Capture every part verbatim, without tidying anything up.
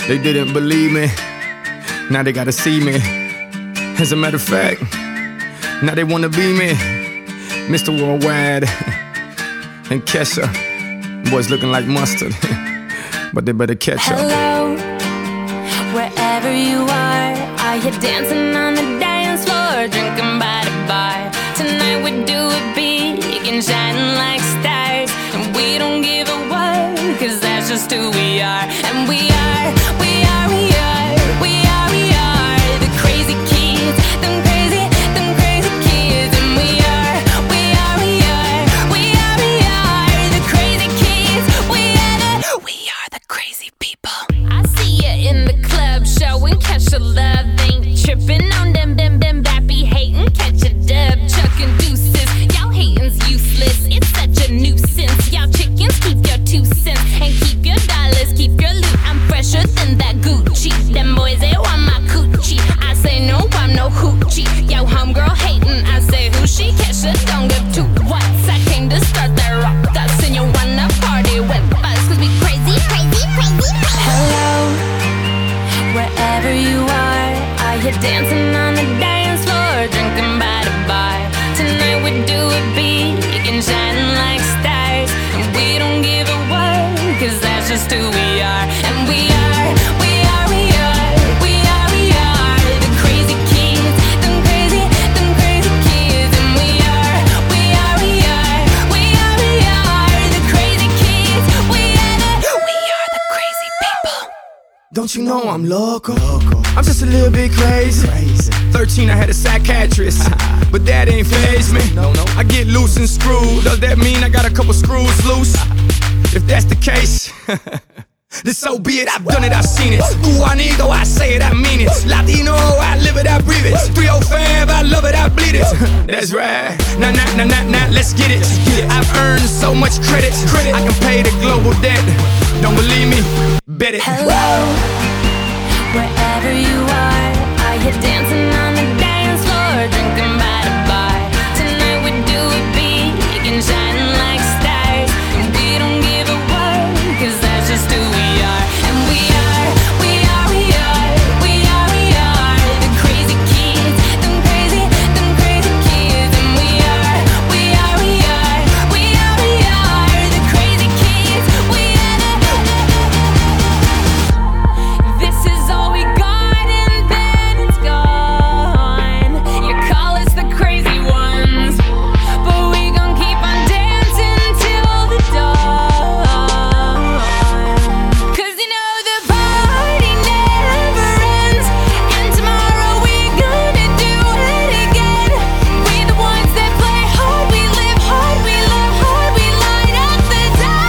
They didn't believe me, now they gotta see me. As a matter of fact, now they wanna be me. Mister Worldwide and Kesha, boys looking like mustard, but they better catch up. Hello, wherever you are, are you dancing on the dance floor, drinking by the bar? Tonight we do it big and shining like stars, and we don't give a what, cause that's just who we are. And we are, we are, we are, we are, we are the crazy kids, them crazy, them crazy kids. And we are, we are, we are, we are, we are the crazy kids. We are the, we are the crazy people. I see you in the club showing catch a love, ain't tripping on them, them, them bappy hating, catch a dub, chucking deuces. Y'all hating's useless, it's such a nuisance. Y'all chickens keep your two cents and keep your dollars, keep your loot. I'm fresher than that Gucci. Them boys, they want my coochie. I say no, I'm no hoochie. Yo, homegirl hating, I say who she? Kesha, don't give two whats. I came to start that rock us, and you wanna party with us, cause we crazy, crazy, crazy. Hello, wherever you are, are you dancing on the dance floor, drinking by the bar? Tonight we do it big and shining like stars, and we don't give a what, cause that's just who we are. And we are, we are, we are, we are, we are the crazy kids, them crazy, them crazy kids. And we are, we are, we are, we are, we are the crazy kids. We are the, we are the crazy people. Don't you know I'm loco? loco. I'm just a little bit crazy. crazy. thirteen, I had a psychiatrist, but that ain't faze me. No, no. I get loose and screwed. Does that mean I got a couple screws loose? If that's the case, then so be it. I've done it, I've seen it. Cubanido, I say it, I mean it. Latino, I live it, I breathe it. three oh five, I love it, I bleed it. That's right. Nah, nah, nah, nah, nah, let's get it. I've earned so much credit. I can pay the global debt. Don't believe me? Bet it. Hello, wherever you are, are you dancing on the dance floor, drinking by the bar? Tonight we do it big and shining like stars, and we don't give a what, cause that's just who we are. And we are, we are, we are, we are, we are the crazy kids, them crazy, them crazy kids. And we are, we are, we are, we are, we are the crazy kids. We are the, this is all we got and then it's gone. You call us the crazy ones, but we gon' keep on dancing till the dawn. Cause you know the party never ends, and tomorrow we gonna do it again. We the ones that play hard, we live hard, we love hard, we light up the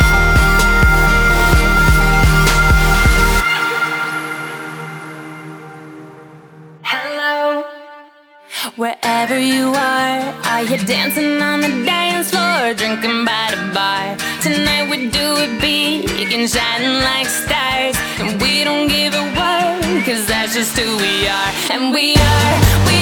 dark. Hello, wherever you are, are you dancing on the dance floor, drinking by the bar? Tonight we do it big and shining like stars, and we don't give a what, cause that's just who we are. And we are, we